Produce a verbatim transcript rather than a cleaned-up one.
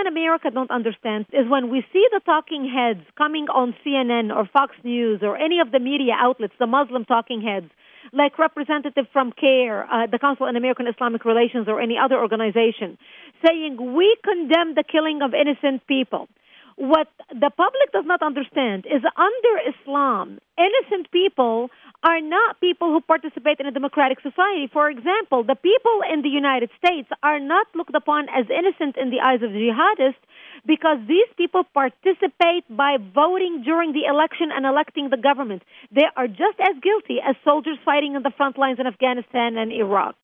in America don't understand is when we see the talking heads coming on C N N or Fox News or any of the media outlets, the Muslim talking heads, like representative from CARE, uh, the Council on American Islamic Relations, or any other organization, saying we condemn the killing of innocent people. What the public does not understand is under Islam, innocent people are not people who participate in a democratic society. For example, the people in the United States are not looked upon as innocent in the eyes of jihadists because these people participate by voting during the election and electing the government. They are just as guilty as soldiers fighting on the front lines in Afghanistan and Iraq.